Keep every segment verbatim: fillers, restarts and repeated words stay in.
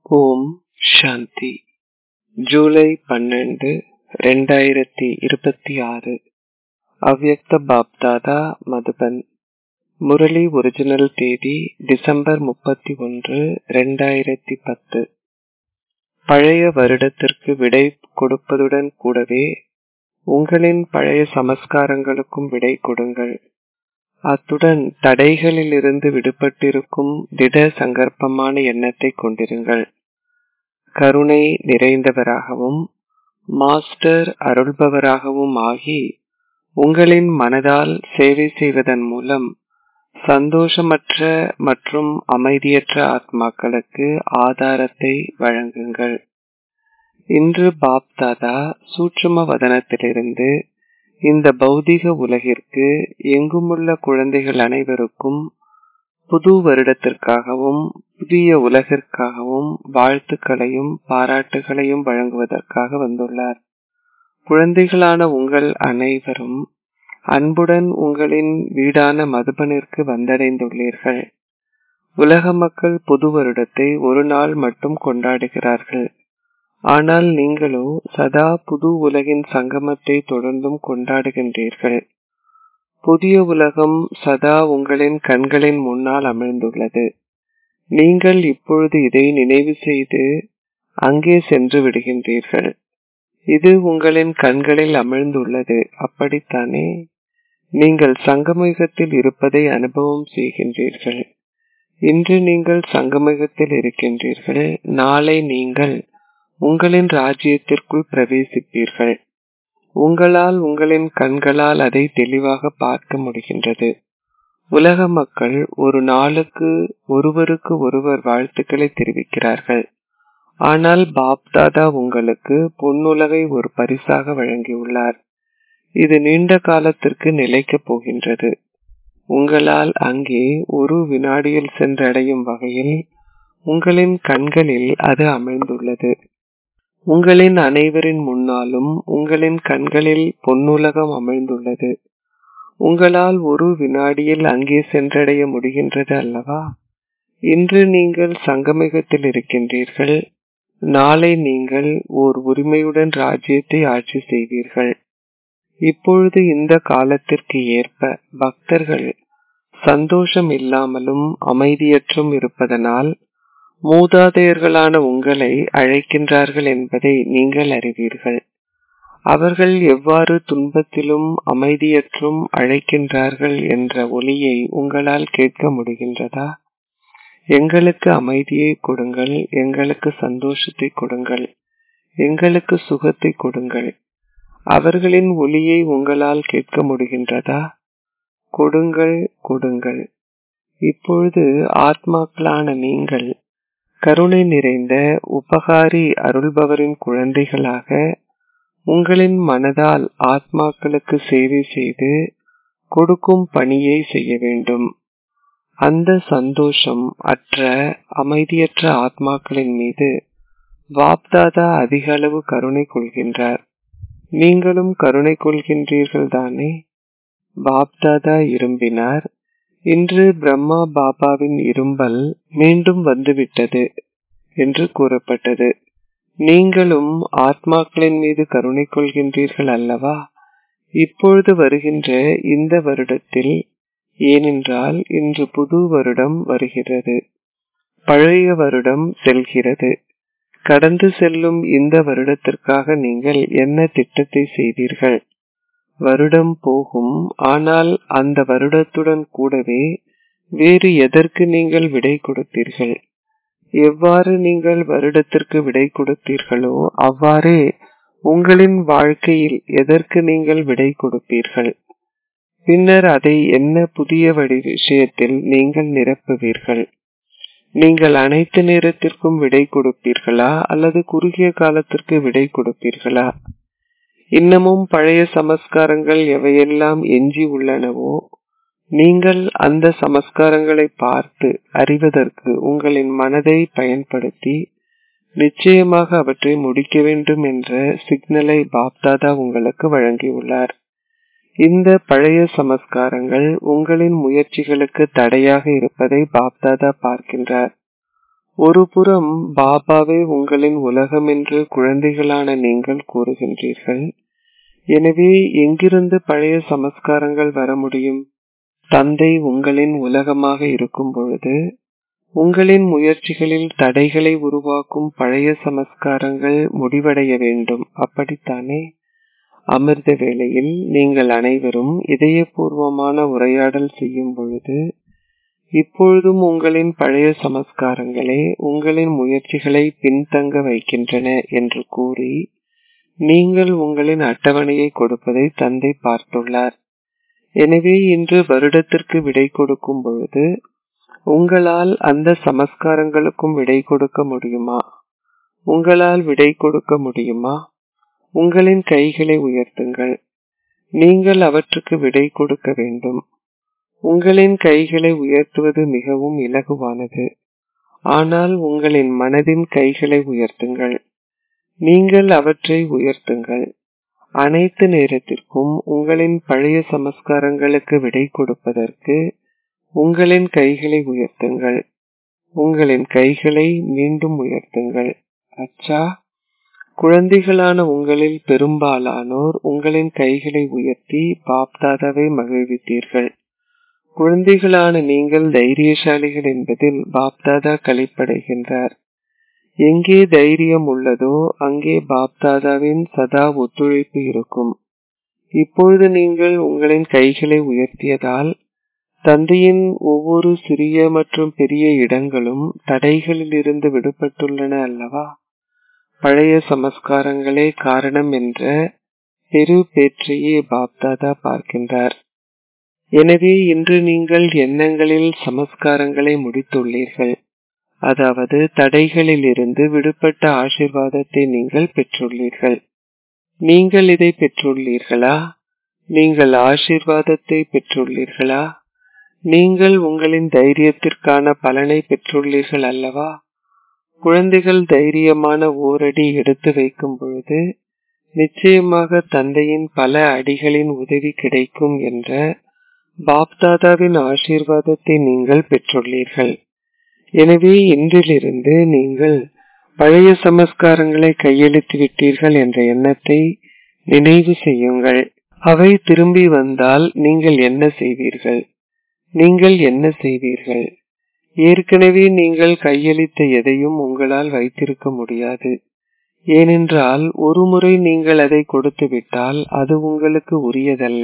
ஓம் சாந்தி. ஜூலை பன்னெண்டு ரெண்டாயிரத்தி இருபத்தி ஆறு. அவ்யக்த பாப்தாதா மதுபன். முரளி ஒரிஜினல் தேதி டிசம்பர் முப்பத்தி ஒன்று ரெண்டாயிரத்தி பத்து. பழைய வருடத்திற்கு விடை கொடுப்பதுடன் கூடவே உங்களின் பழைய சமஸ்காரங்களுக்கும் விடை கொடுங்கள். அத்துடன் தடைகளிலிருந்து விடுபட்டிருக்கும் திட சங்கற்பமான எண்ணத்தை கொண்டிருங்கள். கருணை நிறைந்தவராகவும் மாஸ்டர் அருள்பவராகவும் ஆகி உங்களின் மனதால் சேவை செய்வதன் மூலம் சந்தோஷமற்ற மற்றும் அமைதியற்ற ஆத்மாக்களுக்கு ஆதாரத்தை வழங்குங்கள். இன்று பாப்தாதா சூட்சும வதனத்திலிருந்து இந்த பௌதிக உலகிற்கு எங்குமுள்ள குழந்தைகள் அனைவருக்கும் புது வருடத்திற்காகவும் புதிய உலகிற்காகவும் வாழ்த்துக்களையும் பாராட்டுகளையும் வழங்குவதற்காக வந்துள்ளார். குழந்தைகளான உங்கள் அனைவரும் அன்புடன் உங்களின் வீடான மதுபனிற்கு வந்தடைந்துள்ளீர்கள். உலக மக்கள் புது வருடத்தை ஒரு நாள் மட்டும் கொண்டாடுகிறார்கள். ஆனால் நீங்களோ சதா புது உலகின் சங்கமத்தை தொடர்ந்தும் கொண்டாடுகின்றீர்கள். புதிய உலகம் சதா உங்களின் கண்களின் முன்னால் அமிழ்ந்துள்ளது. நீங்கள் இப்பொழுது இதை நினைவு செய்து அங்கே சென்று விடுகின்றீர்கள். இது உங்களின் கண்களில் அமிழ்ந்துள்ளது, அப்படித்தானே? நீங்கள் சங்கமயுகத்தில் இருப்பதை அனுபவம் செய்கின்றீர்கள். இன்று நீங்கள் சங்கமயுகத்தில் இருக்கின்றீர்கள். நாளை நீங்கள் உங்களின் ராஜ்யத்திற்குள் பிரவேசிப்பீர்கள். உங்களால் உங்களின் கண்களால் அதை தெளிவாக பார்க்க முடிகின்றது. உலக மக்கள் ஒரு நாளுக்கு ஒருவருக்கு ஒருவர் வாழ்த்துக்களை தெரிவிக்கிறார்கள். ஆனால் பாப்தாதா உங்களுக்கு பொன்னுலகை ஒரு பரிசாக வழங்கியுள்ளார். இது நீண்ட காலத்திற்கு நிலைக்கப் போகின்றது. உங்களால் அங்கே ஒரு வினாடியில் சென்றடையும் வகையில் உங்களின் கண்களில் அது அமிழ்ந்துள்ளது. உங்களின் அனைவரின் முன்னாலும் உங்களின் கண்களில் பொன்னுலகம் அமிழ்ந்துள்ளது. உங்களால் ஒரு வினாடியில் அங்கே சென்றடைய முடிகின்றது அல்லவா? இன்று நீங்கள் சங்கமிகத்தில் இருக்கின்றீர்கள். நாளை நீங்கள் ஓர் உரிமையுடன் ராஜ்யத்தை ஆட்சி செய்வீர்கள். இப்பொழுது இந்த காலத்திற்கு ஏற்ப பக்தர்கள் சந்தோஷம் இல்லாமலும் அமைதியற்றும் இருப்பதனால் மூதாதையர்களான உங்களை அழைக்கின்றார்கள் என்பதை நீங்கள் அறிவீர்கள். அவர்கள் எவ்வாறு துன்பத்திலும் அமைதியற்றும் அழைக்கின்றார்கள் என்ற ஒலியை உங்களால் கேட்க முடிகின்றதா? எங்களுக்கு அமைதியை கொடுங்கள், எங்களுக்கு சந்தோஷத்தை கொடுங்கள், எங்களுக்கு சுகத்தை கொடுங்கள். அவர்களின் ஒலியை உங்களால் கேட்க முடிகின்றதா? கொடுங்கள், கொடுங்கள். இப்பொழுது ஆத்மாக்களான நீங்கள் கருணை நிறைந்த உபகாரி அருள்பவரின் குழந்தைகளாக உங்களின் மனதால் ஆத்மாக்களுக்கு சேவை செய்து கொடுக்கும் பணியை செய்ய வேண்டும். அந்த சந்தோஷம் அற்ற அமைதியற்ற ஆத்மாக்களின் மீது பாப்தாதா அதிக அளவு கருணை கொள்கின்றார். நீங்களும் கருணை கொள்கின்றீர்கள் தானே? பாப்தாதா இரும்பினார். இன்று பிரம்மா பாபாவின் இரும்பல் மீண்டும் வந்துவிட்டது என்று கூறப்பட்டது. நீங்களும் ஆத்மாக்களின் மீது கருணை கொள்கின்றீர்கள் அல்லவா? இப்பொழுது வருகின்ற இந்த வருடத்தில், ஏனென்றால் இன்று புது வருடம் வருகிறது, பழைய வருடம் செல்கிறது. கடந்து செல்லும் இந்த வருடத்திற்காக நீங்கள் என்ன திட்டத்தை செய்தீர்கள்? வருடம் போகும், ஆனால் அந்த வருடத்துடன் கூடவே வேறு எதற்கு நீங்கள் விடை கொடுத்தீர்கள்? எவ்வாறு நீங்கள் வருடத்திற்கு விடை கொடுத்தீர்களோ அவ்வாறே உங்களின் வாழ்க்கையில் எதற்கு நீங்கள் விடை கொடுப்பீர்கள். பின்னர் அதை என்ன புதிய வடி விஷயத்தில் நீங்கள் நிரப்புவீர்கள். நீங்கள் அனைத்து நேரத்திற்கும் விடை கொடுப்பீர்களா அல்லது குறுகிய காலத்திற்கு விடை கொடுப்பீர்களா? இன்னமும் பழைய சமஸ்காரங்கள் எவையெல்லாம் எஞ்சி உள்ளனவோ நீங்கள் அந்த சமஸ்காரங்களை பார்த்து அறிவதற்கு உங்களின் மனதை பயன்படுத்தி நிச்சயமாக அவற்றை முடிக்க வேண்டும் என்ற சிக்னலை பாப்தாதா உங்களுக்கு வழங்கியுள்ளார். இந்த பழைய சமஸ்காரங்கள் உங்களின் முயற்சிகளுக்கு தடையாக இருப்பதை பாப்தாதா பார்க்கின்றார். ஒரு புறம் பாபாவே உங்களின் உலகம் என்று குழந்தைகளான நீங்கள் கூறுகின்றீர்கள். எனவே எங்கிருந்து பழைய சமஸ்காரங்கள் வர முடியும்? தந்தை உங்களின் உலகமாக இருக்கும் பொழுது உங்களின் முயற்சிகளில் தடைகளை உருவாக்கும் பழைய சமஸ்காரங்கள் முடிவடைய வேண்டும், அப்படித்தானே? அமிர்த வேளையில் நீங்கள் அனைவரும் இதயபூர்வமான உரையாடல் செய்யும் பொழுது இப்பொழுதும் உங்களின் பழைய சமஸ்காரங்களே உங்களின் முயற்சிகளை பின்தங்க வைக்கின்றன என்று கூறி நீங்கள் உங்களின் அட்டவணையை கொடுப்பதை தந்தை பார்த்துள்ளார். எனவே இன்று வருடத்திற்கு விடை கொடுக்கும் பொழுது உங்களால் அந்த சமஸ்காரங்களுக்கும் விடை கொடுக்க முடியுமா? உங்களால் விடை கொடுக்க முடியுமா? உங்களின் கைகளை உயர்த்துங்கள். நீங்கள் அவற்றுக்கு விடை கொடுக்க வேண்டும். உங்களின் கைகளை உயர்த்துவது மிகவும் இலகுவானது. ஆனால் உங்களின் மனதின் கைகளை உயர்த்துங்கள். நீங்கள் அவற்றை உயர்த்துங்கள். அனைத்து நேரத்திற்கும் உங்களின் பழைய சமஸ்காரங்களுக்கு விடை கொடுப்பதற்கு உங்களின் கைகளை உயர்த்துங்கள். உங்களின் கைகளை மீண்டும் உயர்த்துங்கள். அச்சா, குழந்தைகளான உங்களில் பெரும்பாலானோர் உங்களின் கைகளை உயர்த்தி பாப்தாதாவை மகிழ்வித்தீர்கள். குழந்தைகளான நீங்கள் தைரியசாலிகள் என்பதில் பாப்தாதா களிப்படைகின்றார். எங்கே தைரியம் உள்ளதோ அங்கே பாப்தாதாவின் சதா ஒத்துழைப்பு இருக்கும். இப்பொழுது நீங்கள் உங்களின் கைகளை உயர்த்தியதால் தந்தையின் ஒவ்வொரு சிறிய மற்றும் பெரிய இடங்களும் தடைகளில் இருந்து விடுபட்டுள்ளன அல்லவா? பழைய சமஸ்காரங்களே காரணம் என்ற பெரு பேற்றையே பாப்தாதா பார்க்கின்றார். எனவே இன்று நீங்கள் எண்ணங்களில் சமஸ்காரங்களை முடித்துள்ளீர்கள். அதாவது தடைகளில் இருந்து விடுபட்ட ஆசீர்வாதத்தை நீங்கள் பெற்றுள்ளீர்கள். நீங்கள் இதை பெற்றுள்ளீர்களா? நீங்கள் ஆசீர்வாதத்தை பெற்றுள்ளீர்களா? நீங்கள் உங்களின் தைரியத்திற்கான பலனை பெற்றுள்ளீர்கள் அல்லவா? குழந்தைகள் தைரியமான ஓரடி எடுத்து வைக்கும் பொழுது நிச்சயமாக தந்தையின் பல அடிகளின் உதவி கிடைக்கும் என்ற பாப்தாதாவின் ஆசீர்வாதத்தை நீங்கள் பெற்றுள்ளீர்கள். எனவே இன்றிலிருந்து நீங்கள் பழைய சமஸ்காரங்களை கையெழுத்து விட்டீர்கள் என்ற எண்ணத்தை நினைவு செய்யுங்கள். அவை திரும்பி வந்தால் நீங்கள் என்ன செய்வீர்கள்? நீங்கள் என்ன செய்வீர்கள்? ஏற்கனவே நீங்கள் கையளித்த எதையும் உங்களால் வைத்திருக்க முடியாது. ஏனென்றால் ஒருமுறை நீங்கள் அதை கொடுத்து விட்டால் அது உங்களுக்கு உரியதல்ல.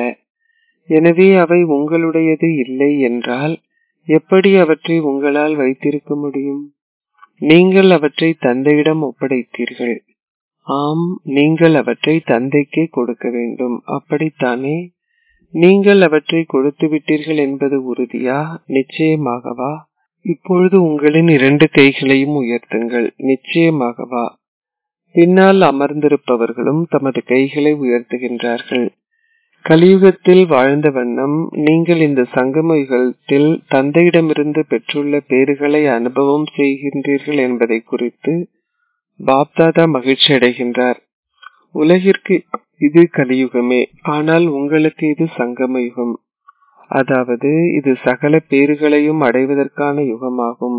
எனவே அவை உங்களுடையது இல்லை என்றால் எப்படி அவற்றை உங்களால் வைத்திருக்க முடியும்? நீங்கள் அவற்றை தந்தையிடம் ஒப்படைத்தீர்கள். ஆம், நீங்கள் அவற்றை தந்தைக்கே கொடுக்க வேண்டும், அப்படித்தானே? நீங்கள் அவற்றை கொடுத்து விட்டீர்கள் என்பது உறுதியா? நிச்சயமாகவா? இப்பொழுது உங்களின் இரண்டு கைகளையும் உயர்த்துங்கள். நிச்சயமாகவா? பின்னால் அமர்ந்திருப்பவர்களும் தமது கைகளை உயர்த்துகின்றார்கள். கலியுகத்தில் வாழ்ந்த வண்ணம் நீங்கள் இந்த சங்கம யுகத்தில் தந்தையிடமிருந்து பெற்றுள்ள பேறுகளை அனுபவம் செய்கின்றீர்கள் என்பதை குறித்து பாப்தாதா மகிழ்ச்சி அடைகின்றார். உலகிற்கு இது கலியுகமே, ஆனால் உங்களுக்கு இது சங்கம யுகம். அதாவது இது சகல பேறுகளையும் அடைவதற்கான யுகமாகும்.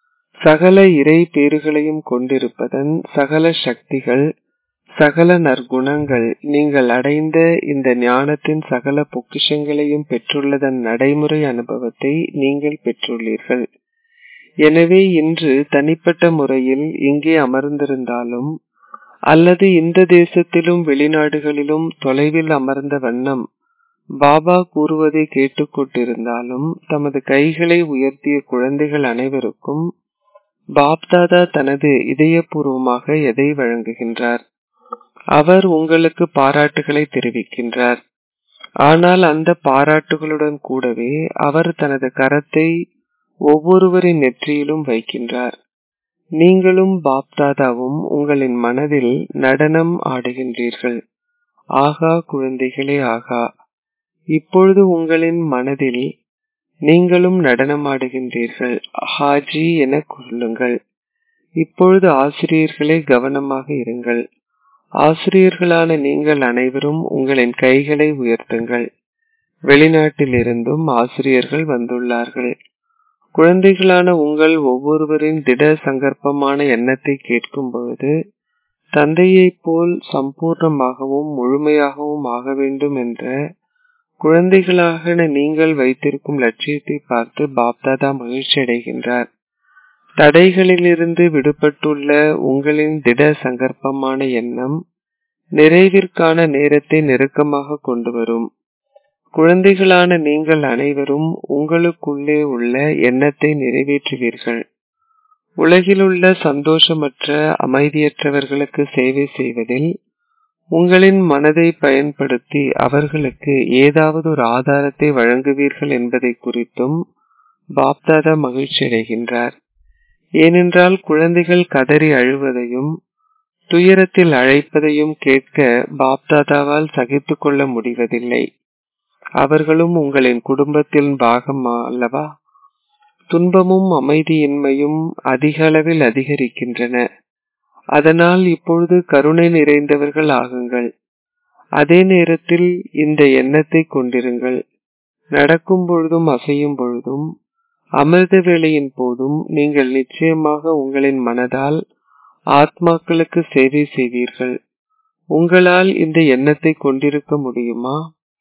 சகல இறை பேறுகளையும் கொண்டிருப்பதன் சகல சக்திகள், சகல நற்குணங்கள், நீங்கள் அடைந்த இந்த ஞானத்தின் சகல பொக்கிஷங்களையும் பெற்றுள்ளதன் நடைமுறை அனுபவத்தை நீங்கள் பெற்றுள்ளீர்கள். எனவே இன்று தனிப்பட்ட முறையில் இங்கே அமர்ந்திருந்தாலும் அல்லது இந்த தேசத்திலும் வெளிநாடுகளிலும் தொலைவில் அமர்ந்த வண்ணம் பாபா கூறுவதை கேட்டுக்கொண்டிருந்தாலும் தமது கைகளை உயர்த்திய குழந்தைகள் அனைவருக்கும் பாப்தாதா தனது இதயபூர்வமாக எதை வழங்குகின்றார்? அவர் உங்களுக்கு பாராட்டுகளை தெரிவிக்கின்றார். ஆனால் அந்த பாராட்டுகளுடன் கூடவே அவர் தனது கரத்தை ஒவ்வொருவரின் நெற்றியிலும் வைக்கின்றார். நீங்களும் பாப்தாதாவும் உங்களின் மனதில் நடனம் ஆடுகின்றீர்கள். ஆகா குழந்தைகளே, ஆகா! இப்பொழுது உங்களின் மனதில் நீங்களும் நடனமாடுகின்றீர்கள். ஹாஜி என கொள்ளுங்கள். இப்பொழுது ஆசிரியர்களே கவனமாக இருங்கள். ஆசிரியர்களான நீங்கள் அனைவரும் உங்களின் கைகளை உயர்த்துங்கள். வெளிநாட்டில் இருந்தும் ஆசிரியர்கள் வந்துள்ளார்கள். குழந்தைகளான உங்கள் ஒவ்வொருவரின் திட சங்கற்பமான எண்ணத்தை கேட்கும் பொழுது தந்தையைப் போல் சம்பூர்ணமாகவும் முழுமையாகவும் ஆக வேண்டும் என்ற குழந்தைகளாக நீங்கள் வைத்திருக்கும் லட்சியத்தை பார்த்து பாப்தாதா மகிழ்ச்சி அடைகின்றார். தடைகளிலிருந்து விடுபட்டுள்ள உங்களின் திட சங்கற்பமான எண்ணம் நிறைவிற்கான நேரத்தை நெருக்கமாக கொண்டு வரும். குழந்தைகளான நீங்கள் அனைவரும் உங்களுக்குள்ளே உள்ள எண்ணத்தை நிறைவேற்றுவீர்கள். உலகிலுள்ள சந்தோஷமற்ற அமைதியற்றவர்களுக்கு சேவை செய்வதில் உங்களின் மனதை பயன்படுத்தி அவர்களுக்கு ஏதாவது ஒரு ஆதாரத்தை வழங்குவீர்கள் என்பதை குறித்தும் பாப்தாதா மகிழ்ச்சி அடைகின்றார். ஏனென்றால் குழந்தைகள் கதறி அழுவதையும் துயரத்தில் அழைப்பதையும் கேட்க பாப்தாதாவால் சகித்து கொள்ள முடிவதில்லை. அவர்களும் உங்களின் குடும்பத்தின் பாகம் அல்லவா? துன்பமும் அமைதியின்மையும் அதிக அளவில் அதிகரிக்கின்றன. அதனால் இப்பொழுது கருணை நிறைந்தவர்கள் ஆகுங்கள். அதே நேரத்தில் இந்த எண்ணத்தை கொண்டிருங்கள். நடக்கும் பொழுதும் அசையும் பொழுதும் அமிர்த வேளையின் போதும் நீங்கள் நிச்சயமாக உங்களின் மனதால் ஆத்மாக்களுக்கு சேவை செய்வீர்கள். உங்களால் இந்த எண்ணத்தை கொண்டிருக்க முடியுமா?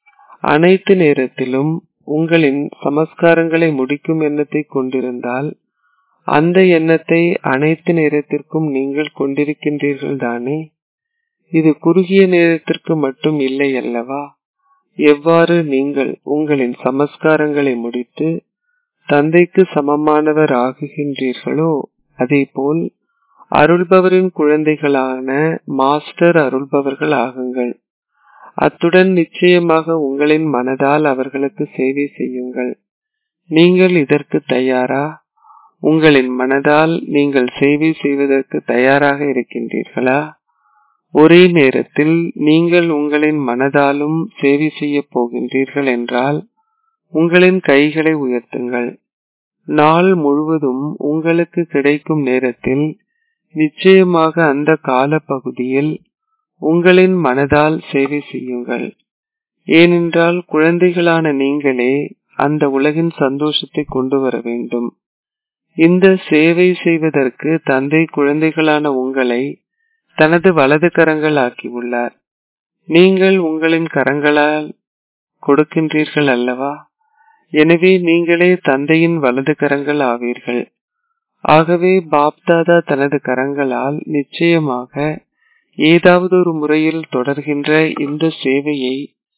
அனைத்து நேரத்திலும் உங்களின் சமஸ்காரங்களை முடிக்கும் எண்ணத்தை கொண்டிருந்தால் அந்த எண்ணத்தை அனைத்து நேரத்திற்கும் நீங்கள் கொண்டிருக்கின்றீர்கள் தானே? இது குறுகிய நேரத்திற்கு மட்டும் இல்லை அல்லவா? எவ்வாறு நீங்கள் உங்களின் சமஸ்காரங்களை முடித்து தந்தைக்கு சமமானவர் ஆகுகின்றீர்களோ அதேபோல் அருள்பவரின் குழந்தைகளான மாஸ்டர் அருள்பவர்கள் ஆகுங்கள். அத்துடன் நிச்சயமாக உங்களின் மனதால் அவர்களுக்கு சேவை செய்யுங்கள். நீங்கள் இதற்கு தயாரா? உங்களின் மனதால் நீங்கள் சேவை செய்வதற்கு தயாராக இருக்கின்றீர்களா? ஒரே நேரத்தில் நீங்கள் உங்களின் மனதாலும் சேவை செய்ய போகின்றீர்கள் என்றால் உங்களின் கைகளை உயர்த்துங்கள். நாள் முழுவதும் உங்களுக்கு கிடைக்கும் நேரத்தில் நிச்சயமாக அந்த கால பகுதியில் உங்களின் மனதால் சேவை செய்யுங்கள். ஏனென்றால் குழந்தைகளான நீங்களே அந்த உலகின் சந்தோஷத்தை கொண்டு வர வேண்டும். இந்த சேவை செய்வதற்கு தந்தை குழந்தைகளான உங்களை தனது வலது கரங்கள் ஆக்கியுள்ளார். நீங்கள் உங்களின் கரங்களால் கொடுக்கின்றீர்கள் அல்லவா? எனவே நீங்களே தந்தையின் வலது கரங்கள் ஆவீர்கள். ஆகவே பாப்தாதா தனது கரங்களால் நிச்சயமாக ஏதாவது ஒரு முறையில் தொடர்கின்ற இந்த சேவையை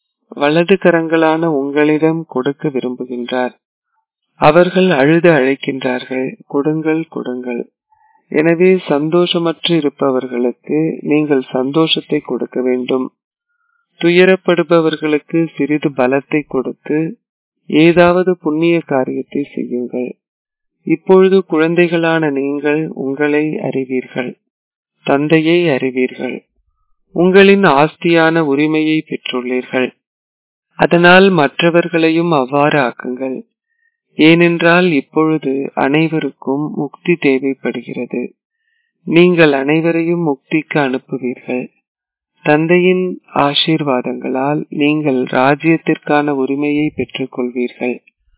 வலது கரங்களான உங்களிடம் கொடுக்க விரும்புகின்றார். அவர்கள் அழுது அழைக்கின்றார்கள், கொடுங்கள் கொடுங்கள். எனவே சந்தோஷமற்று இருப்பவர்களுக்கு நீங்கள் சந்தோஷத்தை கொடுக்க வேண்டும். துயரப்படுபவர்களுக்கு சிறிது பலத்தை கொடுத்து ஏதாவது புண்ணிய காரியத்தை செய்யுங்கள். இப்பொழுது குழந்தைகளான நீங்கள் உங்களை அறிவீர்கள், தந்தையை அறிவீர்கள். உங்களின் ஆஸ்தியான உரிமையை பெற்றுள்ளீர்கள். அதனால் மற்றவர்களையும் அவ்வாறு ஆக்குங்கள். ஏனென்றால் இப்பொழுது அனைவருக்கும் முக்தி தேவைப்படுகிறது. நீங்கள் அனைவரையும் முக்திக்கு அனுப்புவீர்கள். தந்தையின் ஆசீர்வாதங்களால் நீங்கள் ராஜ்யத்திற்கான உரிமையை பெற்றுக் கொள்வீர்கள்.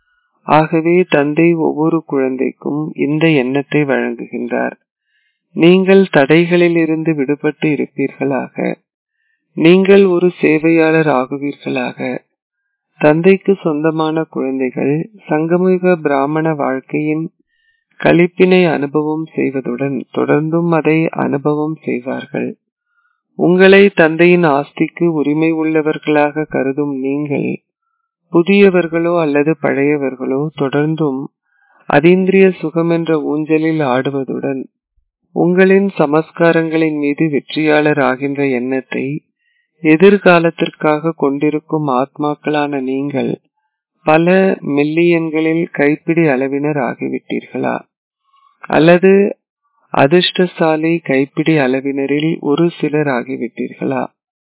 ஆகவே தந்தை ஒவ்வொரு குழந்தைக்கும் இந்த எண்ணத்தை வழங்குகின்றார். நீங்கள் தடைகளில் இருந்து விடுபட்டு இருப்பீர்களாக. நீங்கள் ஒரு சேவையாளர் ஆகுவீர்களாக. தந்தைக்கு சொந்தமான குழந்தைகள் சங்கமயுக பிராமண வாழ்க்கையின் களிப்பினை அனுபவம் செய்வதுடன் தொடர்ந்தும் அதை அனுபவம் செய்வார்கள். உங்களை தந்தையின் ஆஸ்திக்கு உரிமை உள்ளவர்களாக கருதும் நீங்கள் புதியவர்களோ அல்லது பழையவர்களோ தொடர்ந்தும் அதீந்திரிய சுகம் என்ற ஊஞ்சலில் ஆடுவதுடன் உங்களின் சமஸ்காரங்களின் மீது வெற்றியாளர் ஆகின்ற எண்ணத்தை எதிர்காலத்திற்காக கொண்டிருக்கும் ஆத்மாக்களான நீங்கள் பல மில்லியன்களில் கைப்பிடி அளவினர் ஆகிவிட்டீர்களா? அல்லது அதிர்ஷ்டசாலி கைப்பிடி அளவினரில் ஒரு சிலர் ஆகிவிட்டீர்களா?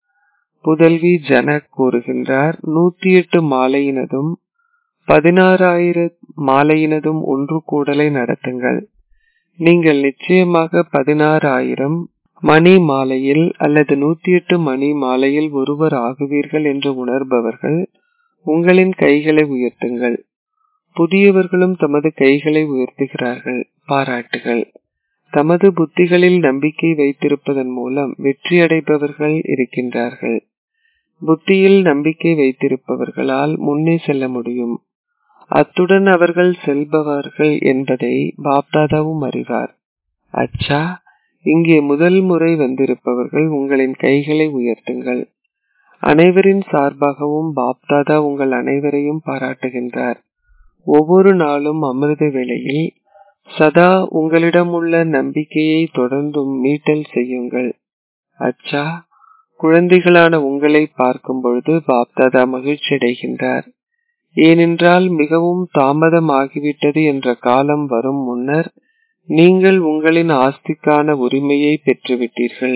புதல்வி ஜனக் கூறுகின்றார், நூத்தி எட்டு மாலையினதும் பதினாறாயிரம் மாலையினதும் ஒன்று கூடலை நடத்துங்கள். நீங்கள் நிச்சயமாக பதினாறு ஆயிரம் மணி மாலையில் அல்லது நூத்தி எட்டு மணி மாலையில் ஒருவர் ஆகுவீர்கள் என்று உணர்பவர்கள் உங்களின் கைகளை உயர்த்துங்கள். புதியவர்களும் தமது கைகளை உயர்த்துகிறார்கள். பாராட்டுகள். தமது புத்திகளில் நம்பிக்கை வைத்திருப்பதன் மூலம் வெற்றியடைபவர்கள் இருக்கின்றார்கள். புத்தியில் நம்பிக்கை வைத்திருப்பவர்களால் முன்னே செல்ல முடியும். அத்துடன் அவர்கள் செல்பவர்கள் என்பதை பாப்தாதாவும் அறிவார். அச்சா, இங்கே முதல் முறை வந்திருப்பவர்கள் உங்களின் கைகளை உயர்த்துங்கள். அனைவரின் சார்பாகவும் பாப்தாதா உங்கள் அனைவரையும் பாராட்டுகின்றார். ஒவ்வொரு நாளும் அமிர்த வேளையில் சதா உங்களிடம் உள்ள நம்பிக்கையை தொடர்ந்தும் மீட்டல் செய்யுங்கள். அச்சா, குழந்தைகளான உங்களை பார்க்கும் பொழுது பாப்தாதா மகிழ்ச்சி அடைகின்றார். ஏனென்றால் மிகவும் தாமதமாகிவிட்டது என்ற காலம் வரும் முன்னர் நீங்கள் உங்களின் ஆஸ்திக்கான உரிமையை பெற்றுவிட்டீர்கள்.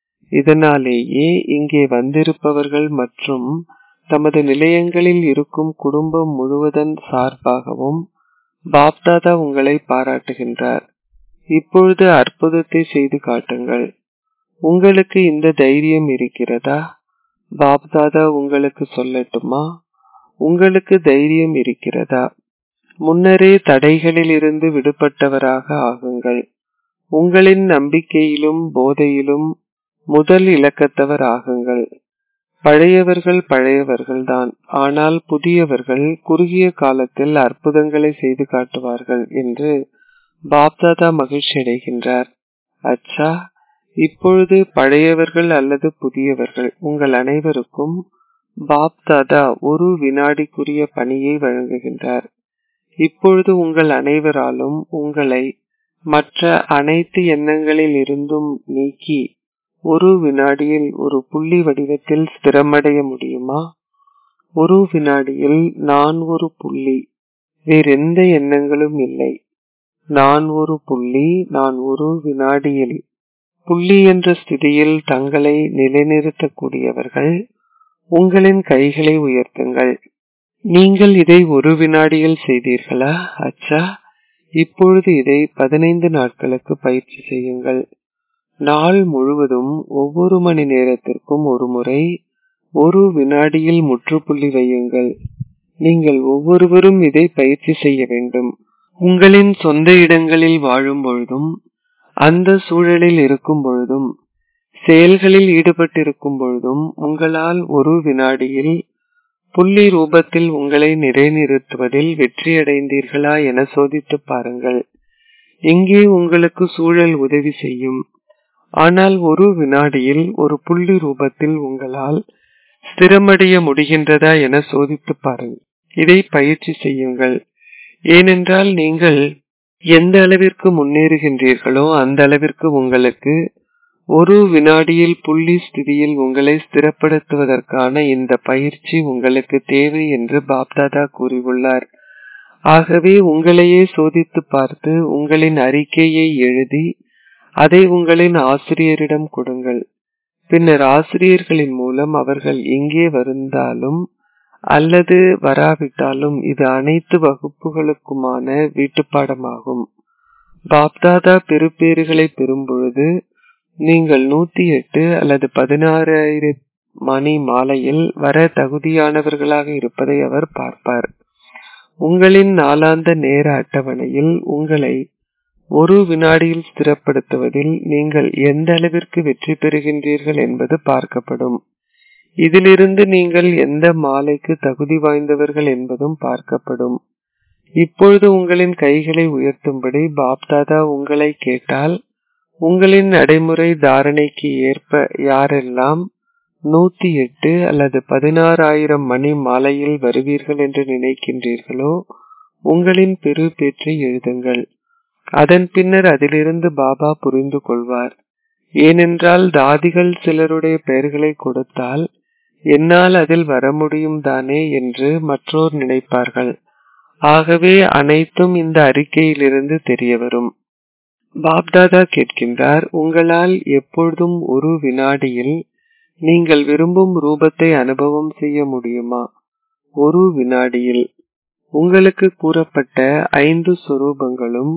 இதனாலேயே இங்கே வந்திருப்பவர்கள் மற்றும் தமது நிலையங்களில் இருக்கும் குடும்பம் முழுவதன் சார்பாகவும் பாப்தாதா உங்களை பாராட்டுகின்றார். இப்பொழுது அற்புதத்தை செய்து காட்டுங்கள். உங்களுக்கு இந்த தைரியம் இருக்கிறதா? பாப்தாதா உங்களுக்கு சொல்லட்டுமா? உங்களுக்கு தைரியம் இருக்கிறதா? முன்னரே தடைகளில் இருந்து விடுபட்டவராக ஆகுங்கள். உங்களின் நம்பிக்கையிலும் போதையிலும் முதல் இலக்கத்தவர் ஆகுங்கள். பழையவர்கள் பழையவர்கள்தான், ஆனால் புதியவர்கள் குறுகிய காலத்தில் அற்புதங்களை செய்து காட்டுவார்கள் என்று பாப்தாதா மகிழ்ச்சி அடைகின்றார். அச்சா, இப்பொழுது பழையவர்கள் அல்லது புதியவர்கள் உங்கள் அனைவருக்கும் பாப்தாதா ஒரு வினாடிக்குரிய பணியை வழங்குகின்றார். இப்பொழுது உங்கள் அனைவராலும் உங்களை மற்ற அனைத்து எண்ணங்களில் இருந்தும் நீக்கி ஒரு வினாடியில் ஒரு புள்ளி வடிவத்தில் ஸ்திரமடைய முடியுமா? ஒரு வினாடியில் நான் ஒரு புள்ளி, வேறெந்த எண்ணங்களும் இல்லை. நான் ஒரு புள்ளி, நான் ஒரு வினாடியில் புள்ளி என்ற ஸ்திதியில் தங்களை நிலைநிறுத்தக்கூடியவர்கள். உங்களின் கைகளை உயர்த்துங்கள். நீங்கள் இதை ஒரு வினாடியில் செய்தீர்களா? அச்சா, இப்பொழுது இதை பதினைந்து நாட்களுக்கு பயிற்சி செய்யுங்கள். நாள் முழுவதும் ஒவ்வொரு மணி நேரத்திற்கும் ஒரு முறை ஒரு வினாடியில் முற்றுப்புள்ளி வையுங்கள். நீங்கள் ஒவ்வொருவரும் இதை பயிற்சி செய்ய வேண்டும். உங்களின் சொந்த இடங்களில் வாழும் பொழுதும், அந்த சூழலில் இருக்கும் பொழுதும், செயல்களில் ஈடுபட்டிருக்கும் பொழுதும் உங்களால் ஒரு வினாடியில் புள்ளி ரூபத்தில் உங்களை நிலைநிறுத்துவதில் வெற்றியடைந்தீர்களா என சோதித்து பாருங்கள். இங்கே உங்களுக்கு சூழல் உதவி செய்யும். ஆனால் ஒரு வினாடியில் ஒரு புள்ளி ரூபத்தில் உங்களால் ஸ்திரமடைய முடிகின்றதா என சோதித்து பாருங்கள். இதை பயிற்சி செய்யுங்கள். ஏனென்றால் நீங்கள் எந்த அளவிற்கு முன்னேறுகின்றீர்களோ அந்த அளவிற்கு உங்களுக்கு ஒரு வினாடியில் புள்ளி ஸ்திதியில் உங்களை ஸ்திரப்படுத்துவதற்கான இந்த பயிற்சி உங்களுக்கு தேவை என்று பாப்தாதா கூறியுள்ளார். ஆகவே உங்களையே சோதித்து பார்த்து உங்களின் அறிக்கையை எழுதி அதை உங்களின் ஆசிரியரிடம் கொடுங்கள். பின்னர் ஆசிரியர்களின் மூலம் அவர்கள் எங்கே வந்தாலும் அல்லது வராவிட்டாலும் இது அனைத்து வகுப்புகளுக்குமான வீட்டுப்பாடமாகும். பாப்தாதா பெறுபேறுகளை பெறும் பொழுது நீங்கள் நூத்தி எட்டு அல்லது பதினாறாயிரம் மணி மாலையில் வர தகுதியானவர்களாக இருப்பதை அவர் பார்ப்பார். உங்களின் நாளாந்த நேர அட்டவணையில் உங்களை ஒரு வினாடியில் ஸ்திரப்படுத்துவதில் நீங்கள் எந்த அளவிற்கு வெற்றி பெறுகின்றீர்கள் என்பது பார்க்கப்படும். இதிலிருந்து நீங்கள் எந்த மாலைக்கு தகுதி வாய்ந்தவர்கள் என்பதும் பார்க்கப்படும். இப்பொழுது உங்களின் கைகளை உயர்த்தும்படி பாப்தாதா உங்களை கேட்டால், உங்களின் நடைமுறை தாரணைக்கு ஏற்ப யாரெல்லாம் நூத்தி எட்டு அல்லது பதினாறாயிரம் மணி மாலையில் வருவீர்கள் என்று நினைக்கின்றீர்களோ உங்களின் பெரு பேற்றை எழுதுங்கள். அதன் பின்னர் அதிலிருந்து பாபா புரிந்து கொள்வார். ஏனென்றால் தாதிகள் சிலருடைய பெயர்களை கொடுத்தால் என்னால் அதில் வர முடியும் தானே என்று மற்றோர் நினைப்பார்கள். ஆகவே அனைத்தும் இந்த அறிக்கையிலிருந்து தெரிய வரும். பாப்தாதா கேட்கின்றார், உங்களால் எப்பொழுதும் ஒரு வினாடியில் நீங்கள் விரும்பும் ரூபத்தை அனுபவம் செய்ய முடியுமா? ஒரு வினாடியில் உங்களுக்கு கூறப்பட்ட ஐந்து சொரூபங்களும்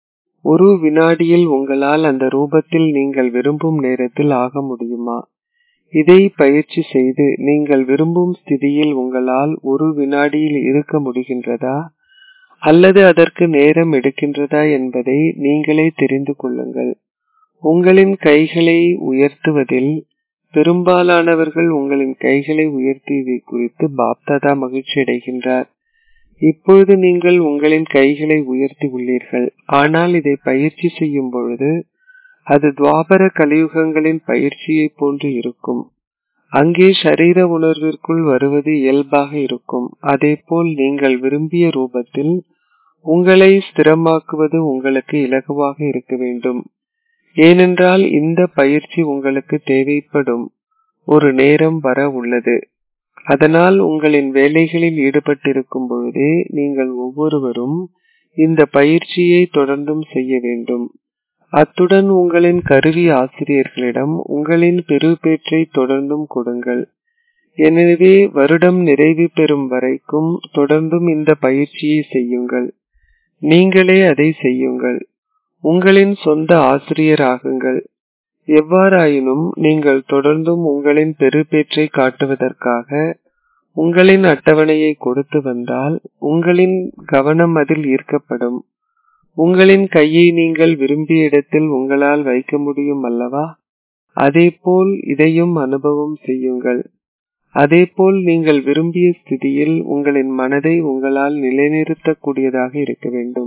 ஒரு வினாடியில் உங்களால் அந்த ரூபத்தில் நீங்கள் விரும்பும் நேரத்தில் ஆக முடியுமா? இதை பயிற்சி செய்து நீங்கள் விரும்பும் ஸ்திதியில் உங்களால் ஒரு வினாடியில் இருக்க முடிகின்றதா? அல்லது அதற்கு நேரம் எடுக்கின்றதா என்பதை நீங்களே தெரிந்து கொள்ளுங்கள். உங்களின் கைகளை உயர்த்துவதில் பெரும்பாலானவர்கள் உங்களின் கைகளை உயர்த்தியதை குறித்து பாப்தாதா மகிழ்ச்சி அடைகின்றார். இப்பொழுது நீங்கள் உங்களின் கைகளை உயர்த்தி உள்ளீர்கள். ஆனால் இதை பயிற்சி செய்யும் பொழுது அது துவாபர கலியுகங்களின் பயிற்சியை போன்று இருக்கும். அங்கே ஷரீர உணர்விற்குள் வருவது இயல்பாக இருக்கும். அதேபோல் நீங்கள் விரும்பிய ரூபத்தில் உங்களை ஸ்திரமாக்குவது உங்களுக்கு இலகுவாக இருக்க வேண்டும். ஏனென்றால் இந்த பயிற்சி உங்களுக்கு தேவைப்படும் ஒரு நேரம் வர உள்ளது. அதனால் உங்களின் வேலைகளில் ஈடுபட்டிருக்கும் பொழுதே நீங்கள் ஒவ்வொருவரும் இந்த பயிற்சியை தொடர்ந்தும் செய்ய வேண்டும். அத்துடன் உங்களின் கருவி ஆசிரியர்களிடம் உங்களின் பெறுபேற்றை தொடர்ந்தும் கொடுங்கள். எனவே வருடம் நிறைவு பெறும் வரைக்கும் தொடர்ந்தும் இந்த பயிற்சியை செய்யுங்கள். நீங்களே அதை செய்யுங்கள். உங்களின் சொந்த ஆசிரியர் ஆகுங்கள். எவ்வாறாயினும் நீங்கள் தொடர்ந்தும் உங்களின் பெறுபேற்றை காட்டுவதற்காக உங்களின் அட்டவணையை கொடுத்து வந்தால் உங்களின் கவனம் அதில் ஈர்க்கப்படும். உங்களின் கையை நீங்கள் விரும்பிய இடத்தில் உங்களால் வைக்க முடியும் அல்லவா? அதேபோல் இதையும் அனுபவம் செய்யுங்கள். அதேபோல் நீங்கள் விரும்பிய ஸ்திதியில் உங்களின் மனதை உங்களால் நிலைநிறுத்தக் கூடியதாக இருக்க வேண்டும்.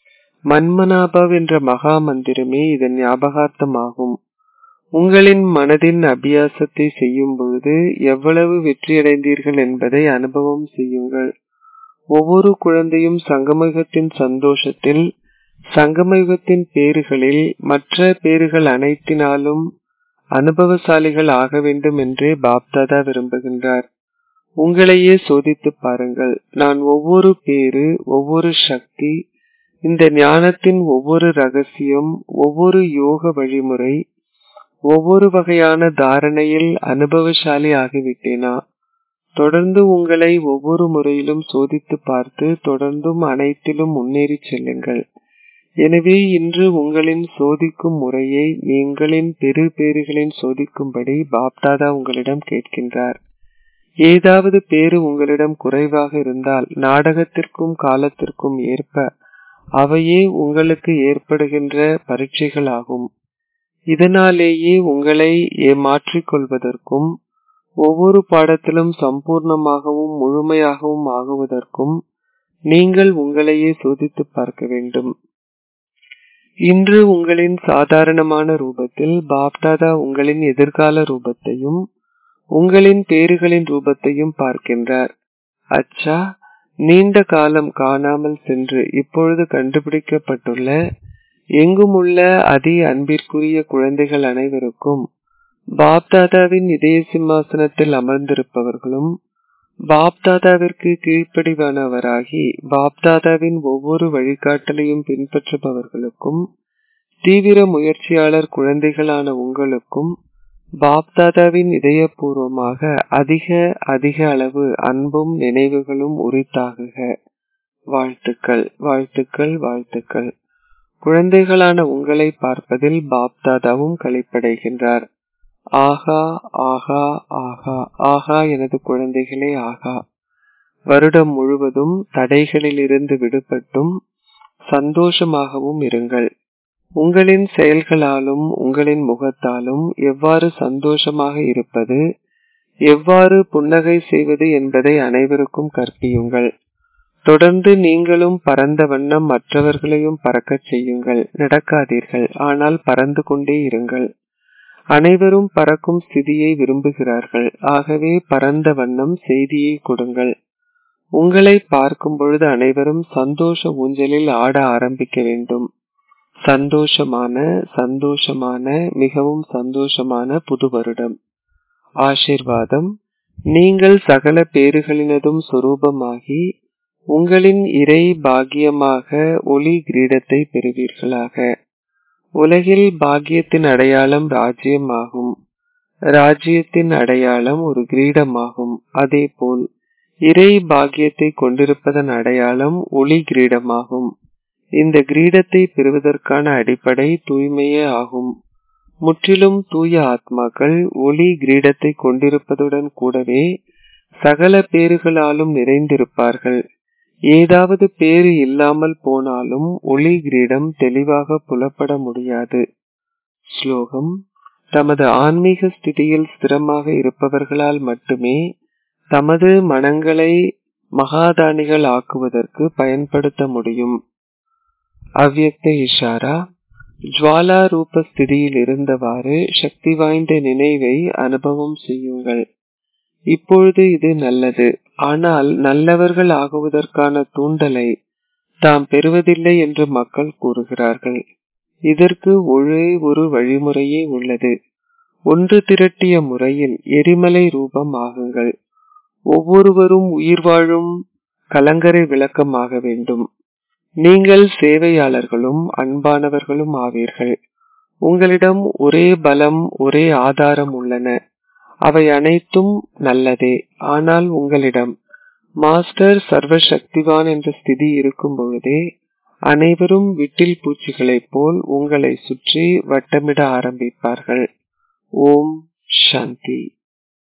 மன்மனாபவ் என்ற மகா மந்திரமே இதன் ஞாபகார்த்தமாகும். உங்களின் மனதின் அபியாசத்தை செய்யும் பொழுது எவ்வளவு வெற்றியடைந்தீர்கள் என்பதை அனுபவம் செய்யுங்கள். ஒவ்வொரு குழந்தையும் சங்கமயுகத்தின் சந்தோஷத்தில், சங்கமயுகத்தின் பேறுகளில், மற்ற பேறுகள் அனைத்தினாலும் அனுபவசாலிகள் ஆக வேண்டும் என்றே பாப்தாதா விரும்புகின்றார். உங்களையே சோதித்து பாருங்கள். நான் ஒவ்வொரு பேறு, ஒவ்வொரு சக்தி, இந்த ஞானத்தின் ஒவ்வொரு ரகசியம், ஒவ்வொரு யோக வழிமுறை, ஒவ்வொரு வகையான தாரணையில் அனுபவசாலி ஆகிவிட்டேனா? தொடர்ந்து உங்களை ஒவ்வொரு முறையிலும் சோதித்து பார்த்து தொடர்ந்தும் அனைத்திலும் முன்னேறி செல்லுங்கள். எனவே இன்று உங்களின் சோதிக்கும் முறையை உங்களின் பெரு பேறுகளின் சோதிக்கும்படி பாப்தாதா உங்களிடம் கேட்கின்றார். ஏதாவது பேறு உங்களிடம் குறைவாக இருந்தால் நாடகத்திற்கும் காலத்திற்கும் ஏற்ப அவையே உங்களுக்கு ஏற்படுகின்ற பரீட்சைகள் ஆகும். இதனாலேயே உங்களை மாற்றிக்கொள்வதற்கும் ஒவ்வொரு பாடத்திலும் சம்பூர்ணமாகவும் முழுமையாகவும் ஆகுவதற்கும் நீங்கள் உங்களையே சோதித்து பார்க்க வேண்டும். இன்று உங்களின் சாதாரணமான ரூபத்தில் பாப்தாதா உங்களின் எதிர்கால ரூபத்தையும் உங்களின் பேறுகளின் ரூபத்தையும் பார்க்கின்றார். அச்சா, நீண்ட காலம் காணாமல் சென்று இப்பொழுது கண்டுபிடிக்கப்பட்டுள்ள எங்கும் உள்ள அதி அன்பிற்குரிய குழந்தைகள் அனைவருக்கும் பாப்தாதாவின் இதய சிம்மாசனத்தில் அமர்ந்திருப்பவர்களும் பாப்தாதாவிற்கு கீழ்ப்படிவானவராகி பாப்தாதாவின் ஒவ்வொரு வழிகாட்டலையும் பின்பற்றுபவர்களுக்கும் தீவிர முயற்சியாளர் குழந்தைகளான உங்களுக்கும் பாப்தாதாவின் இதயபூர்வமாக அதிக அதிக அளவு அன்பும் நினைவுகளும் உரித்தாகுக. வாழ்த்துக்கள், வாழ்த்துக்கள், வாழ்த்துக்கள். குழந்தைகளான உங்களை பார்ப்பதில் பாப்தாதாவும் களிப்படைகின்றார். ஆகா, ஆகா, ஆகா, ஆகா எனது குழந்தைகளே, ஆகா. வருடம் முழுவதும் தடைகளில் இருந்து விடுபட்டும் சந்தோஷமாகவும் இருங்கள். உங்களின் செயல்களாலும் உங்களின் முகத்தாலும் எவ்வாறு சந்தோஷமாக இருப்பது, எவ்வாறு புன்னகை செய்வது என்பதை அனைவருக்கும் கற்பியுங்கள். தொடர்ந்து நீங்களும் பறந்த வண்ணம் மற்றவர்களையும் பறக்கச் செய்யுங்கள். நடக்காதீர்கள், ஆனால் பறந்து கொண்டே இருங்கள். அனைவரும் பறக்கும் ஸ்திதியை விரும்புகிறார்கள். ஆகவே பறந்த வண்ணம் செய்தியை கொடுங்கள். உங்களை பார்க்கும் பொழுது அனைவரும் சந்தோஷ ஊஞ்சலில் ஆட ஆரம்பிக்க வேண்டும். சந்தோஷமான சந்தோஷமான மிகவும் சந்தோஷமான புது வருடம். ஆசீர்வாதம். நீங்கள் சகல பேறுகளினதும் சொரூபமாகி உங்களின் இறை பாக்கியமாக ஒளி கிரீடத்தை பெறுவீர்களாக. உலகில் பாக்கியத்தின் அடையாளம் ராஜ்யம் ஆகும். ராஜ்யத்தின் அடையாளம் ஒரு கிரீடமாகும். அதே போல் இறை பாக்கியத்தை கொண்டிருப்பதன் அடையாளம் ஒளி கிரீடமாகும். இந்த கிரீடத்தை பெறுவதற்கான அடிப்படை தூய்மையே ஆகும். முற்றிலும் தூய ஆத்மாக்கள் ஒளி கிரீடத்தை கொண்டிருப்பதுடன் கூடவே சகல பேறுகளாலும் நிறைந்திருப்பார்கள். ஏதாவது பேறு இல்லாமல் போனாலும் ஒளி கிரீடம் தெளிவாக புலப்பட முடியாது. ஸ்லோகம்: தமது ஆன்மீக ஸ்திதியில் ஸ்திரமாக இருப்பவர்களால் மட்டுமே தமது மனங்களை மகாதானிகள் ஆக்குவதற்கு பயன்படுத்த முடியும். அவ்யக்த இஷாரா: ஜுவாலா ரூப ஸ்திதியில் இருந்தவாறு சக்தி வாய்ந்த நினைவை அனுபவம் செய்யுங்கள். இப்பொழுது இது நல்லது, ஆனால் நல்லவர்கள் ஆகுவதற்கான தூண்டலை தாம் பெறுவதில்லை என்று மக்கள் கூறுகிறார்கள். இதற்கு ஒரே ஒரு வழிமுறையே உள்ளது. ஒன்று திரட்டிய முறையில் எரிமலை ரூபம் ஆகுங்கள். ஒவ்வொருவரும் உயிர் வாழும் கலங்கரை விளக்கமாக வேண்டும். நீங்கள் சேவையாளர்களும் அன்பானவர்களும் ஆவீர்கள். உங்களிடம் ஒரே பலம், ஒரே ஆதாரம் உள்ளன. அவை அனைத்தும் நல்லதே. ஆனால் உங்களிடம் மாஸ்டர் சர்வசக்திவான் என்ற ஸ்திதி இருக்கும் பொழுதே அனைவரும் விட்டில் பூச்சிகளைப் போல் உங்களை சுற்றி வட்டமிட ஆரம்பிப்பார்கள். ஓம் சாந்தி.